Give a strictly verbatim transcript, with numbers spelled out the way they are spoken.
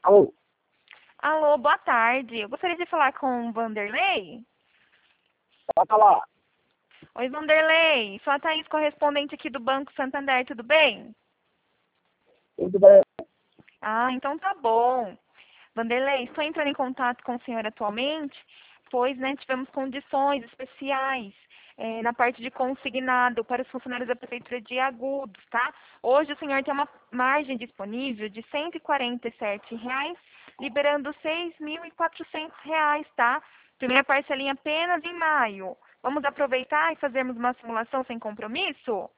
Alô? Alô, boa tarde. Eu gostaria de falar com o Vanderlei. Pode falar. Oi, Vanderlei. Sou a Thaís, correspondente aqui do Banco Santander, tudo bem? Tudo bem? Ah, então tá bom. Vanderlei, estou entrando em contato com o senhor atualmente, pois né, tivemos condições especiais eh, na parte de consignado para os funcionários da Prefeitura de Agudos, tá? Hoje o senhor tem uma margem disponível de cento e quarenta e sete reais, liberando seis mil e quatrocentos reais, tá? Primeira parcelinha apenas em maio. Vamos aproveitar e fazermos uma simulação sem compromisso?